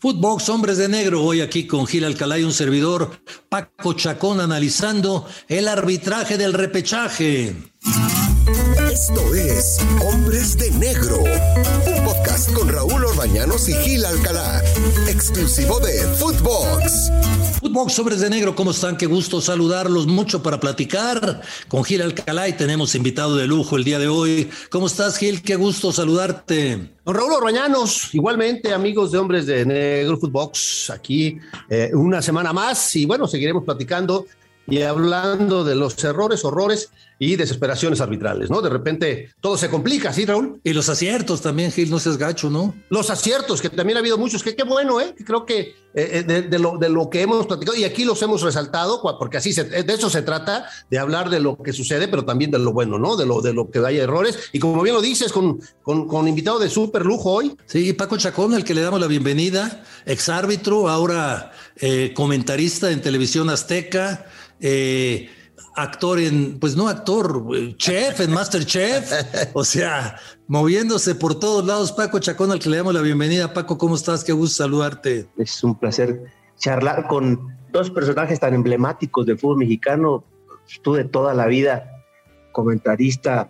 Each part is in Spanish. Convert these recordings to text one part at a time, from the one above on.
Footbox Hombres de Negro, hoy aquí con Gil Alcalá y un servidor, Paco Chacón, analizando el arbitraje del repechaje. Esto es Hombres de Negro, un podcast con Raúl Orbañanos y Gil Alcalá, exclusivo de Footbox. Footbox Hombres de Negro, ¿cómo están? Qué gusto saludarlos, mucho para platicar con Gil Alcalá y tenemos invitado de lujo el día de hoy. ¿Cómo estás, Gil? Qué gusto saludarte. Don Raúl Orbañanos, igualmente amigos de Hombres de Negro Footbox, aquí una semana más y bueno, seguiremos platicando y hablando de los errores, horrores y desesperaciones arbitrales, ¿no? De repente todo se complica, ¿sí, Raúl? Y los aciertos también, Gil, no seas gacho, ¿no? Los aciertos, que también ha habido muchos, que qué bueno, que creo que de lo que hemos platicado, y aquí los hemos resaltado, porque así de eso se trata, de hablar de lo que sucede, pero también de lo bueno, ¿no? De lo que haya errores, y como bien lo dices, con invitado de súper lujo hoy. Sí, Paco Chacón, al que le damos la bienvenida, exárbitro, ahora comentarista en Televisión Azteca, actor chef en MasterChef, o sea, moviéndose por todos lados. Paco Chacón, al que le damos la bienvenida. Paco, ¿cómo estás? Qué gusto saludarte. Es un placer charlar con dos personajes tan emblemáticos del fútbol mexicano. Tú de toda la vida, comentarista,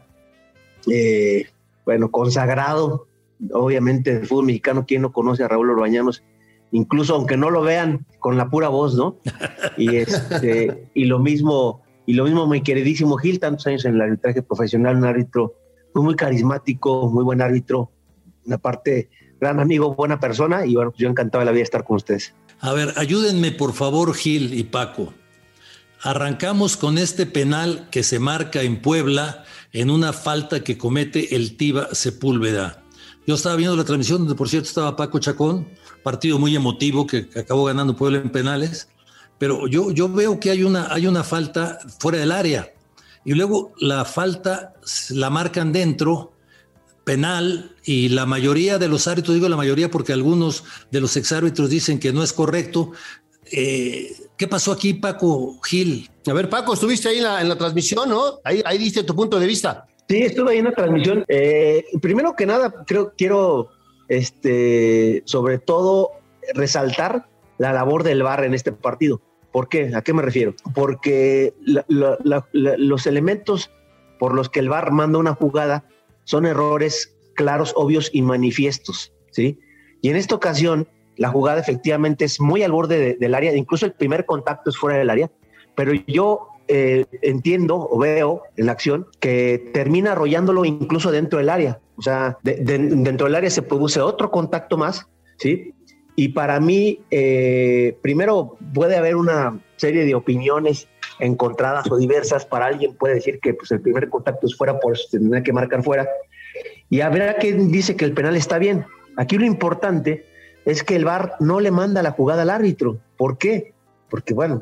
consagrado, obviamente, del fútbol mexicano. ¿Quién no conoce a Raúl Orbañanos? Incluso aunque no lo vean, con la pura voz, ¿no? Y lo mismo mi queridísimo Gil, tantos años en el arbitraje profesional, un árbitro muy carismático, muy buen árbitro, una parte, gran amigo, buena persona, y bueno, pues yo encantado de la vida de estar con ustedes. A ver, ayúdenme por favor, Gil y Paco. Arrancamos con este penal que se marca en Puebla en una falta que comete el Tiva Sepúlveda. Yo estaba viendo la transmisión donde, por cierto, estaba Paco Chacón, partido muy emotivo que acabó ganando Puebla en penales, pero yo veo que hay una falta fuera del área y luego la falta la marcan dentro, penal, y la mayoría de los árbitros, digo la mayoría porque algunos de los exárbitros dicen que no es correcto. ¿Qué pasó aquí, Paco, Gil? A ver, Paco, estuviste ahí en la transmisión, ¿no? Ahí diste tu punto de vista. Sí, estuve ahí en la transmisión. Primero que nada, quiero sobre todo resaltar la labor del VAR en este partido. ¿Por qué? ¿A qué me refiero? Porque los elementos por los que el VAR manda una jugada son errores claros, obvios y manifiestos, ¿sí? Y en esta ocasión, la jugada efectivamente es muy al borde del área, incluso el primer contacto es fuera del área, pero yo entiendo o veo en la acción que termina arrollándolo incluso dentro del área. O sea, dentro del área se produce otro contacto más, ¿sí? Y para mí, primero puede haber una serie de opiniones encontradas o diversas. Para alguien puede decir que pues, el primer contacto es fuera, por eso se tendría que marcar fuera. Y habrá quien dice que el penal está bien. Aquí lo importante es que el VAR no le manda la jugada al árbitro. ¿Por qué? Porque, bueno,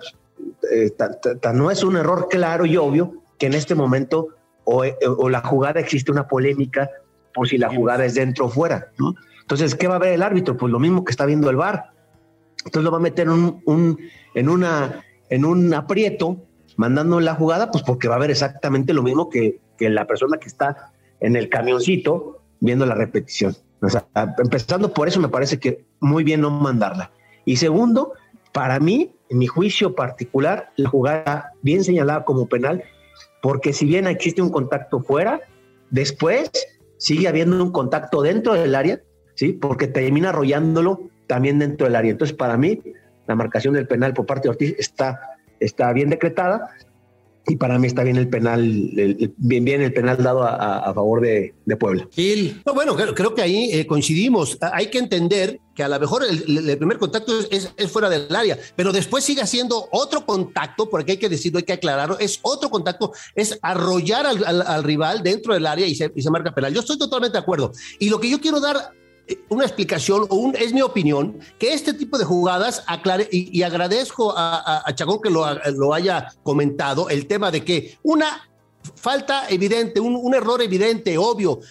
no es un error claro y obvio que en este momento o la jugada existe una polémica por si la jugada es dentro o fuera, ¿no? Entonces, ¿qué va a ver el árbitro? Pues lo mismo que está viendo el VAR. Entonces lo va a meter en un aprieto, mandando la jugada, pues porque va a ver exactamente lo mismo que la persona que está en el camioncito viendo la repetición. O sea, empezando por eso me parece que muy bien no mandarla. Y segundo, para mí, en mi juicio particular, la jugada bien señalada como penal, porque si bien existe un contacto fuera, después sigue habiendo un contacto dentro del área, ¿sí? Porque termina arrollándolo también dentro del área. Entonces, para mí, la marcación del penal por parte de Ortiz está bien decretada, y para mí está bien el penal, bien el penal dado a favor de Puebla. Gil. No, bueno, creo que ahí coincidimos. Hay que entender que a lo mejor el primer contacto es fuera del área, pero después sigue siendo otro contacto, porque hay que decirlo, hay que aclararlo, es otro contacto, es arrollar al rival dentro del área y se marca penal. Yo estoy totalmente de acuerdo. Y lo que yo quiero dar una explicación, es mi opinión, que este tipo de jugadas aclare, y agradezco a Chacón que lo haya comentado, el tema de que una falta evidente, un error evidente, obvio,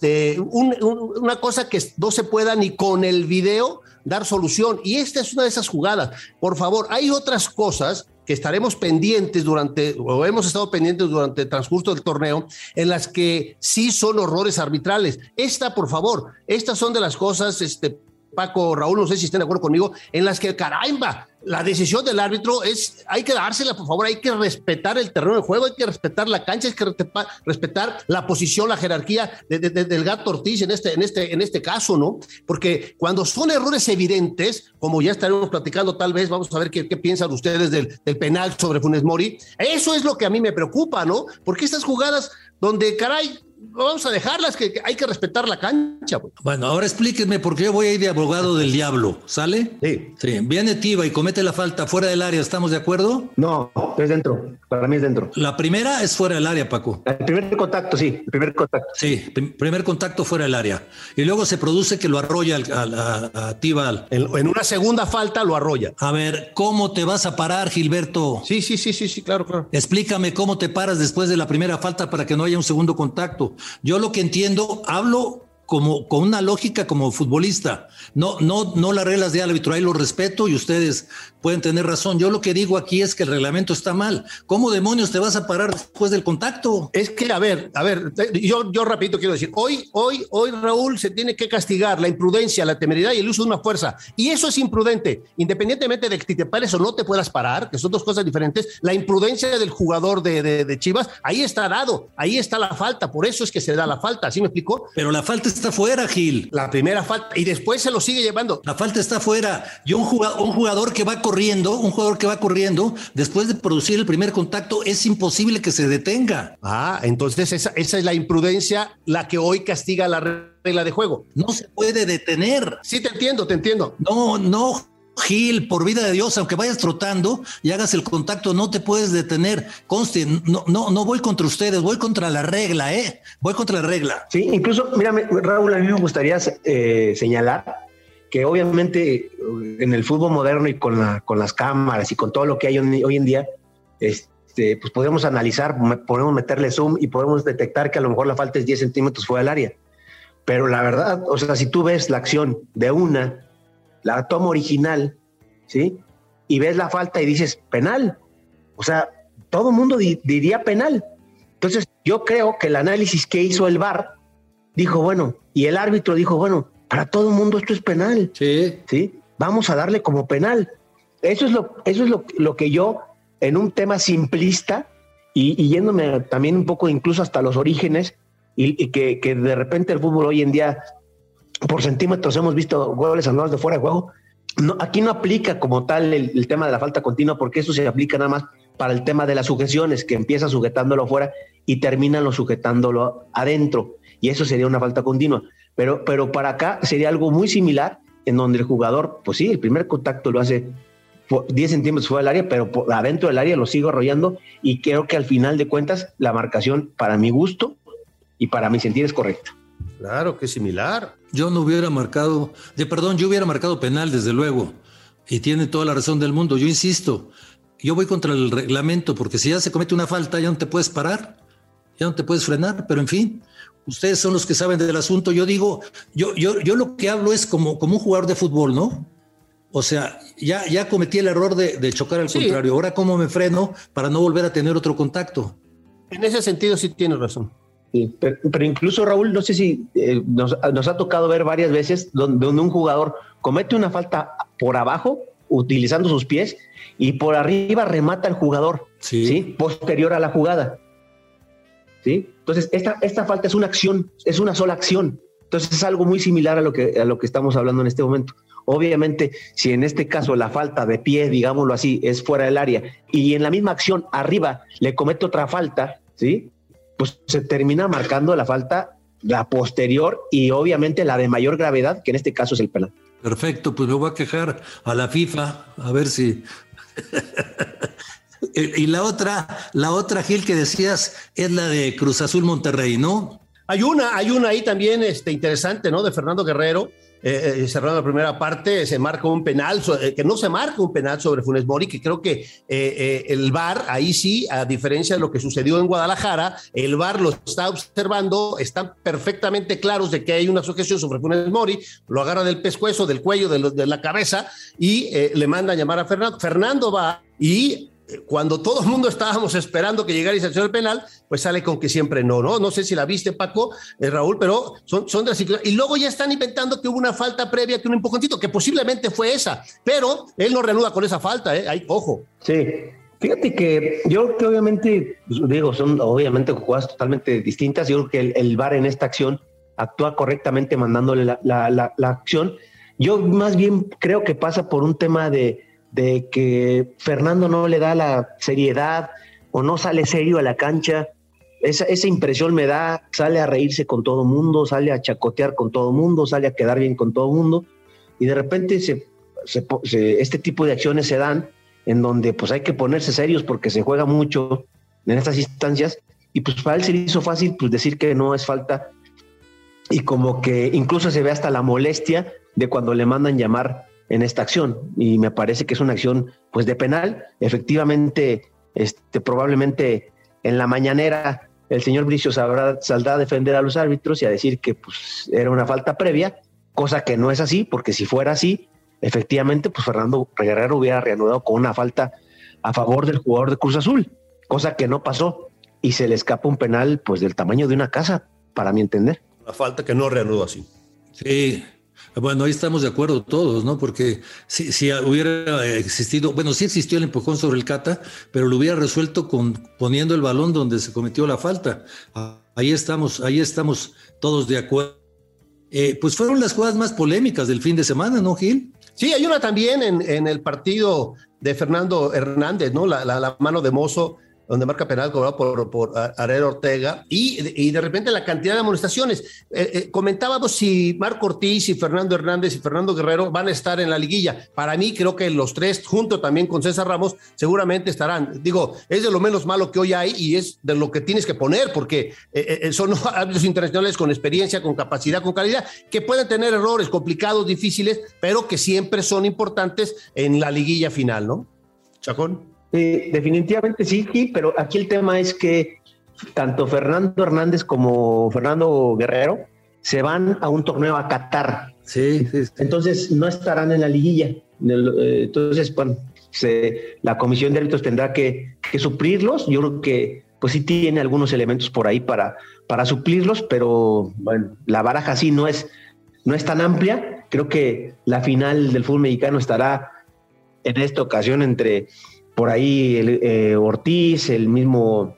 una cosa que no se pueda ni con el video dar solución, y esta es una de esas jugadas. Por favor, hay otras cosas que estaremos pendientes o hemos estado pendientes durante el transcurso del torneo, en las que sí son horrores arbitrales. Por favor, estas son de las cosas Paco, Raúl, no sé si estén de acuerdo conmigo, en las que, caramba, la decisión del árbitro hay que dársela, por favor, hay que respetar el terreno de juego, hay que respetar la cancha, hay que respetar la posición, la jerarquía del Gato Ortiz en este caso, ¿no? Porque cuando son errores evidentes, como ya estaremos platicando tal vez, vamos a ver qué piensan ustedes del penal sobre Funes Mori, eso es lo que a mí me preocupa, ¿no? Porque estas jugadas donde, caray, vamos a dejarlas, que hay que respetar la cancha. Pues. Bueno, ahora explíquenme por qué yo voy a ir de abogado del diablo, ¿sale? Sí. Viene Tiva y comete la falta fuera del área, ¿estamos de acuerdo? No, es dentro, para mí es dentro. La primera es fuera del área, Paco. El primer contacto, sí, el primer contacto. Sí, primer contacto fuera del área. Y luego se produce que lo arrolla a Tiva. En una segunda falta lo arrolla. A ver, ¿cómo te vas a parar, Gilberto? Sí, claro. Explícame cómo te paras después de la primera falta para que no haya un segundo contacto. Yo lo que entiendo, hablo con una lógica como futbolista, no las reglas de árbitro, ahí lo respeto y ustedes pueden tener razón. Yo lo que digo aquí es que el reglamento está mal. ¿Cómo demonios te vas a parar después del contacto? Es que, a ver, yo rapidito quiero decir, hoy, Raúl, se tiene que castigar la imprudencia, la temeridad y el uso de una fuerza, y eso es imprudente, independientemente de que te pares o no te puedas parar, que son dos cosas diferentes. La imprudencia del jugador de Chivas, ahí está dado, ahí está la falta, por eso es que se da la falta, ¿sí me explicó? Pero la falta está fuera, Gil. La primera falta, y después se lo sigue llevando. La falta está fuera. Yo un jugador que va corriendo, después de producir el primer contacto, es imposible que se detenga. Entonces esa es la imprudencia la que hoy castiga la regla de juego. No se puede detener. Sí, te entiendo. No, Gil, por vida de Dios, aunque vayas trotando y hagas el contacto, no te puedes detener. Conste, no voy contra ustedes, voy contra la regla, voy contra la regla. Sí, incluso, mírame, Raúl, a mí me gustaría señalar que obviamente en el fútbol moderno y con las cámaras y con todo lo que hay hoy en día, pues podemos analizar, podemos meterle zoom y podemos detectar que a lo mejor la falta es 10 centímetros fuera del área. Pero la verdad, o sea, si tú ves la acción de la toma original, ¿sí? Y ves la falta y dices penal. O sea, todo el mundo diría penal. Entonces, yo creo que el análisis que hizo el VAR dijo, bueno, y el árbitro dijo, bueno, para todo el mundo esto es penal. Sí. Vamos a darle como penal. Eso es lo que yo, en un tema simplista, y yéndome también un poco incluso hasta los orígenes, y que de repente el fútbol hoy en día, por centímetros hemos visto goles anulados de fuera de juego. Aquí no aplica como tal el tema de la falta continua, porque eso se aplica nada más para el tema de las sujeciones, que empieza sujetándolo afuera y terminan sujetándolo adentro, y eso sería una falta continua. Pero para acá sería algo muy similar, en donde el jugador, pues sí, el primer contacto lo hace 10 centímetros fuera del área, pero por adentro del área lo sigo arrollando, y creo que al final de cuentas la marcación, para mi gusto y para mi sentir, es correcta. Claro que es similar. Yo hubiera marcado penal, desde luego, y tiene toda la razón del mundo. Yo insisto, yo voy contra el reglamento, porque si ya se comete una falta, ya no te puedes parar, ya no te puedes frenar, pero en fin, ustedes son los que saben del asunto. Yo digo, yo lo que hablo es como un jugador de fútbol, ¿no? O sea, ya cometí el error de chocar al contrario. Ahora, ¿cómo me freno para no volver a tener otro contacto? En ese sentido sí tienes razón. Sí, pero incluso, Raúl, no sé si nos ha tocado ver varias veces donde un jugador comete una falta por abajo, utilizando sus pies, y por arriba remata el jugador, ¿sí? Posterior a la jugada. ¿Sí? Entonces, esta falta es una acción, es una sola acción. Entonces, es algo muy similar a lo que estamos hablando en este momento. Obviamente, si en este caso la falta de pie, digámoslo así, es fuera del área, y en la misma acción arriba le comete otra falta, ¿sí? Pues se termina marcando la falta, la posterior, y obviamente la de mayor gravedad, que en este caso es el penal. Perfecto, pues me voy a quejar a la FIFA, a ver si... Y la otra, Gil, que decías, es la de Cruz Azul Monterrey, ¿no? Hay una ahí también interesante, ¿no? De Fernando Guerrero, cerrando la primera parte, se marca un penal, que no se marca un penal sobre Funes Mori, que creo que el VAR, ahí sí, a diferencia de lo que sucedió en Guadalajara, el VAR lo está observando, están perfectamente claros de que hay una sujeción sobre Funes Mori, lo agarra del pescuezo, del cuello, de la cabeza, y le mandan llamar a Fernando. Fernando va y cuando todo el mundo estábamos esperando que llegara y se accionara el penal, pues sale con que siempre no. No sé si la viste, Paco, Raúl, pero son de las situaciones. Y luego ya están inventando que hubo una falta previa, que un empujoncito, que posiblemente fue esa, pero él no reanuda con esa falta, ahí, ojo. Sí, fíjate que yo creo que obviamente, digo, son obviamente jugadas totalmente distintas. Yo creo que el VAR en esta acción actúa correctamente mandándole la acción. Yo más bien creo que pasa por un tema de que Fernando no le da la seriedad o no sale serio a la cancha. Esa impresión me da, sale a reírse con todo mundo, sale a chacotear con todo mundo, sale a quedar bien con todo mundo, y de repente este tipo de acciones se dan en donde pues hay que ponerse serios porque se juega mucho en estas instancias, y pues para él se le hizo fácil pues decir que no es falta, y como que incluso se ve hasta la molestia de cuando le mandan llamar en esta acción, y me parece que es una acción pues de penal. Efectivamente, probablemente en la mañanera el señor Bricio saldrá a defender a los árbitros y a decir que pues era una falta previa, cosa que no es así, porque si fuera así, efectivamente pues Fernando Guerrero hubiera reanudado con una falta a favor del jugador de Cruz Azul, cosa que no pasó, y se le escapa un penal pues del tamaño de una casa, para mi entender. La falta que no reanudó así. Sí. Bueno, ahí estamos de acuerdo todos, ¿no? Porque si hubiera existido, bueno, sí existió el empujón sobre el Cata, pero lo hubiera resuelto poniendo el balón donde se cometió la falta. Ahí estamos todos de acuerdo. Pues fueron las jugadas más polémicas del fin de semana, ¿no, Gil? Sí, hay una también en el partido de Fernando Hernández, ¿no? La mano de Mozo, donde marca penal cobrado por Ariel Ortega, y de repente la cantidad de amonestaciones. Comentábamos si Marco Ortiz y Fernando Hernández y Fernando Guerrero van a estar en la liguilla. Para mí creo que los tres, junto también con César Ramos, seguramente estarán. Digo, es de lo menos malo que hoy hay y es de lo que tienes que poner, porque son árbitros internacionales con experiencia, con capacidad, con calidad, que pueden tener errores complicados, difíciles, pero que siempre son importantes en la liguilla final, ¿no? Chacón. Definitivamente sí, pero aquí el tema es que tanto Fernando Hernández como Fernando Guerrero se van a un torneo a Qatar. Sí. Entonces no estarán en la liguilla. Entonces, bueno, la comisión de árbitros tendrá que suplirlos. Yo creo que pues sí tiene algunos elementos por ahí para suplirlos, pero bueno, la baraja sí no es tan amplia. Creo que la final del fútbol mexicano estará en esta ocasión entre por ahí Ortiz, el mismo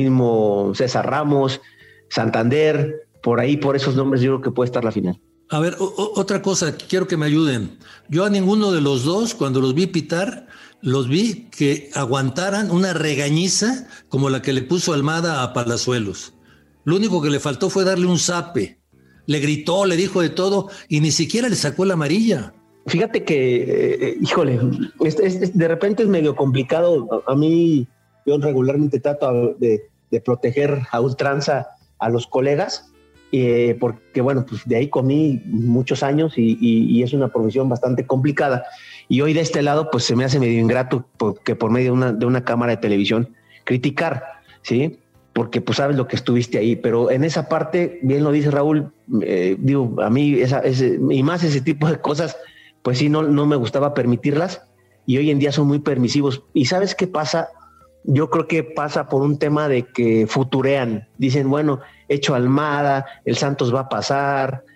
César Ramos, Santander, por ahí, por esos nombres yo creo que puede estar la final. A ver, otra cosa, quiero que me ayuden. Yo a ninguno de los dos, cuando los vi pitar, los vi que aguantaran una regañiza como la que le puso Almada a Palazuelos. Lo único que le faltó fue darle un zape. Le gritó, le dijo de todo y ni siquiera le sacó la amarilla. Fíjate que, híjole, de repente es medio complicado. A mí, yo regularmente trato de proteger a ultranza a los colegas, porque, bueno, pues de ahí comí muchos años y es una profesión bastante complicada. Y hoy de este lado, pues se me hace medio ingrato que por medio de una cámara de televisión criticar, ¿sí? Porque pues sabes lo que estuviste ahí. Pero en esa parte, bien lo dice Raúl, digo, a mí y más ese tipo de cosas, pues sí, no me gustaba permitirlas, y hoy en día son muy permisivos. ¿Y sabes qué pasa? Yo creo que pasa por un tema de que futurean. Dicen, bueno, hecho Almada, el Santos va a pasar,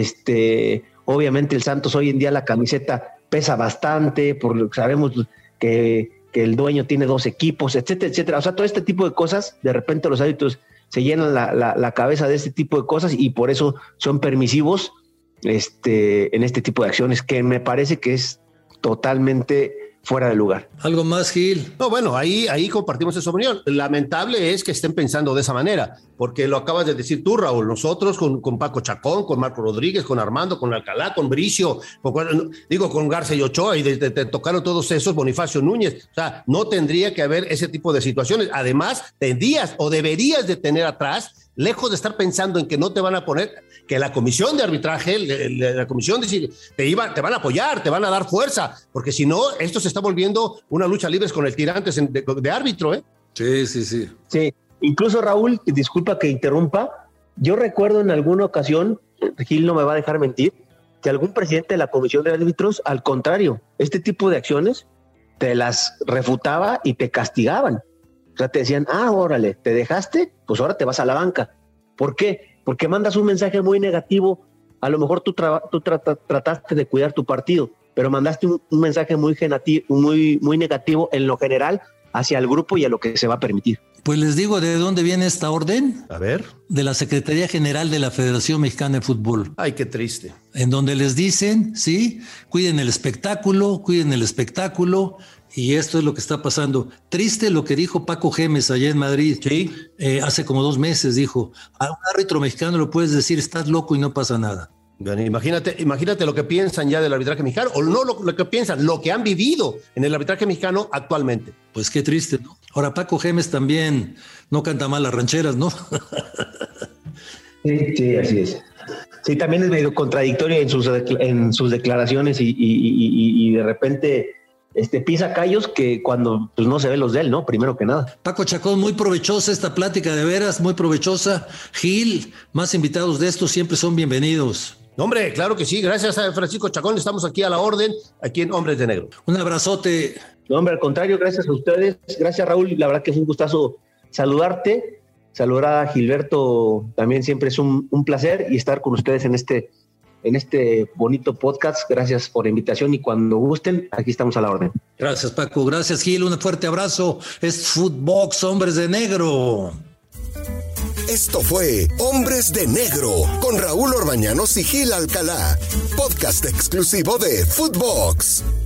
obviamente el Santos hoy en día la camiseta pesa bastante, sabemos que el dueño tiene 2 equipos, etcétera, etcétera. O sea, todo este tipo de cosas, de repente los árbitros se llenan la cabeza de este tipo de cosas y por eso son permisivos en este tipo de acciones, que me parece que es totalmente fuera de lugar. ¿Algo más, Gil? No, bueno, ahí compartimos esa opinión. Lamentable es que estén pensando de esa manera, porque lo acabas de decir tú, Raúl. Nosotros con Paco Chacón, con Marco Rodríguez, con Armando, con Alcalá, con Bricio, con Garza y Ochoa, y te tocaron todos esos, Bonifacio Núñez. O sea, no tendría que haber ese tipo de situaciones. Además, tendrías o deberías de tener atrás, lejos de estar pensando en que no te van a poner, que la comisión de arbitraje, la comisión te van a apoyar, te van a dar fuerza, porque si no, esto se está volviendo una lucha libre con el tirantes de árbitro, ¿eh? Sí. Sí, incluso Raúl, disculpa que interrumpa, yo recuerdo en alguna ocasión, Gil no me va a dejar mentir, que algún presidente de la comisión de árbitros, al contrario, este tipo de acciones te las refutaba y te castigaban. O sea, te decían, órale, ¿te dejaste? Pues ahora te vas a la banca. ¿Por qué? Porque mandas un mensaje muy negativo. A lo mejor tú trataste de cuidar tu partido, pero mandaste un mensaje muy negativo en lo general hacia el grupo y a lo que se va a permitir. Pues les digo de dónde viene esta orden. A ver. De la Secretaría General de la Federación Mexicana de Fútbol. Ay, qué triste. En donde les dicen, sí, cuiden el espectáculo, y esto es lo que está pasando. Triste lo que dijo Paco Gémez allá en Madrid. Sí. Hace como 2 meses dijo, a un árbitro mexicano lo puedes decir, estás loco y no pasa nada. Bueno, imagínate lo que piensan ya del arbitraje mexicano, o no lo que piensan, lo que han vivido en el arbitraje mexicano actualmente. Pues qué triste, ¿no? Ahora Paco Gémez también no canta mal las rancheras, ¿no? Sí, así es. Sí, también es medio contradictorio en sus declaraciones y de repente pisa callos que cuando pues, no se ve los de él, ¿no? Primero que nada. Paco Chacón, muy provechosa esta plática, de veras, muy provechosa. Gil, más invitados de estos siempre son bienvenidos. No, hombre, claro que sí. Gracias a Francisco Chacón. Estamos aquí a la orden, aquí en Hombres de Negro. Un abrazote. No, hombre, al contrario, gracias a ustedes. Gracias, Raúl. La verdad que fue un gustazo saludarte. Saludar a Gilberto también siempre es un placer y estar con ustedes en este bonito podcast. Gracias por la invitación y cuando gusten, aquí estamos a la orden. Gracias, Paco. Gracias, Gil. Un fuerte abrazo. Es Footbox Hombres de Negro. Esto fue Hombres de Negro con Raúl Orbañanos y Gil Alcalá, podcast exclusivo de Footbox.